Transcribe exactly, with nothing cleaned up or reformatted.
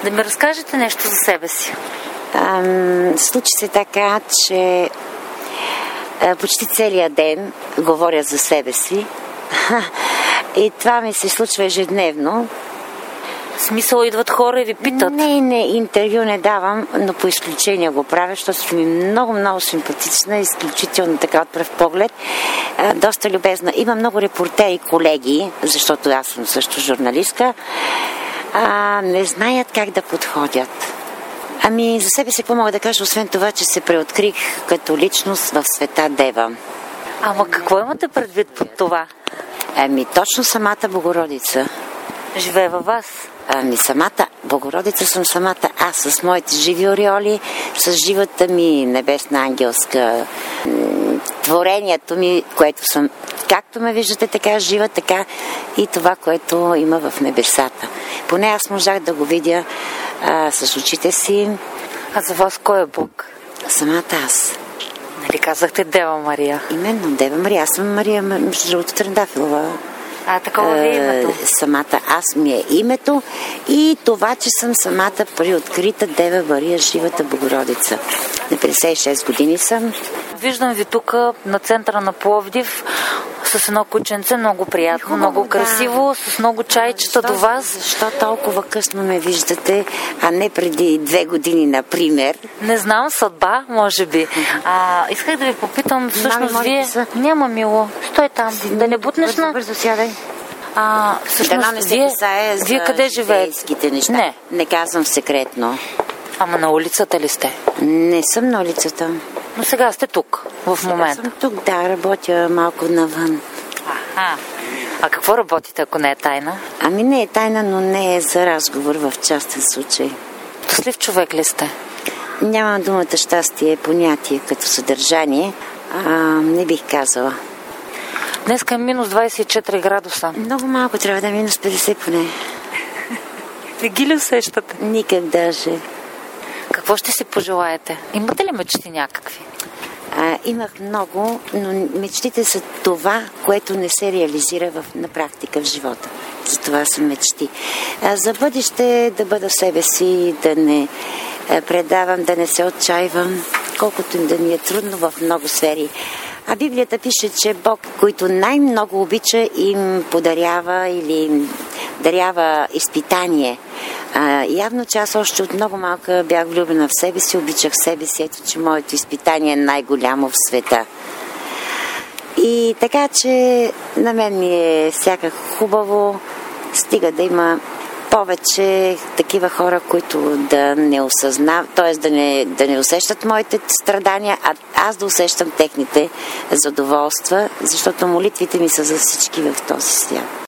Да ми разкажете нещо за себе си. Ам, случи се така, че а, почти целият ден говоря за себе си. И това ми се случва ежедневно. В смисъл, идват хора и ви питат? Не, не, интервю не давам, но по изключение го правя, защото си ми много, много симпатична, изключително така от пръв поглед. А, доста любезна. Има много репортери, колеги, защото аз съм също журналистка, а, не знаят как да подходят. Ами, за себе си какво мога да кажа, освен това, че се преоткрих като личност в света Дева. Ама какво имате предвид под това? Ами, точно самата Богородица. Живее във вас? Ами, самата Богородица съм самата аз, с моите живи ореоли, с живата ми небесна ангелска творението ми, което съм, както ме виждате, така жива, така и това, което има в небесата. Поне аз можах да го видя а, с очите си. А за вас кой е Бог? Самата аз. Нали казахте Дева Мария? Именно, Дева Мария. Аз съм Мария, между другото, Трендафилова. А, такова ви е името? Самата аз ми е името и това, че съм самата приоткрита Дева Мария, живата Богородица. На петдесет и шест години съм. Виждам ви тук на центъра на Пловдив с едно кученце, много приятно, хубаво, много красиво, да. С много чайчета защо, до вас. Защо толкова късно ме виждате, а не преди две години, например? Не знам, съдба, може би. А, исках да ви попитам, всъщност Мами, вие... Са... Няма, мило. Стой там, си, да не бутнеш бързо, на... Бързо сядай. А, всъщност, да не се вие, касае за вие къде живеете? Неща. Не. Не казвам секретно. Ама на улицата ли сте? Не съм на улицата. Но сега сте тук, в сега момента. Съм тук, да, работя малко навън. А, а какво работите, ако не е тайна? Ами не е тайна, но не е за разговор в частен случай. Щастлив човек ли сте? Нямам думата щастие, понятие като съдържание. А, не бих казала. Днеска е минус двадесет и четири градуса. Много малко, трябва да е минус петдесет поне. Не ги ли усещате? Никак даже. Какво ще си пожелаете? Имате ли мечти някакви? А, имах много, но мечтите са това, което не се реализира в, на практика в живота. За това са мечти. А, за бъдеще да бъда в себе си, да не а, предавам, да не се отчаивам, колкото да ми е трудно в много сфери. А Библията пише, че Бог, който най-много обича, им подарява или им дарява изпитание. А, явно, че аз още от много малка бях влюбена в себе си, обичах себе си, ето, че моето изпитание е най-голямо в света. И така, че на мен ми е всяка хубаво, стига да има повече такива хора, които да не осъзнават, т.е. да не, да не усещат моите страдания, а аз да усещам техните задоволства, защото молитвите ми са за всички в този свят.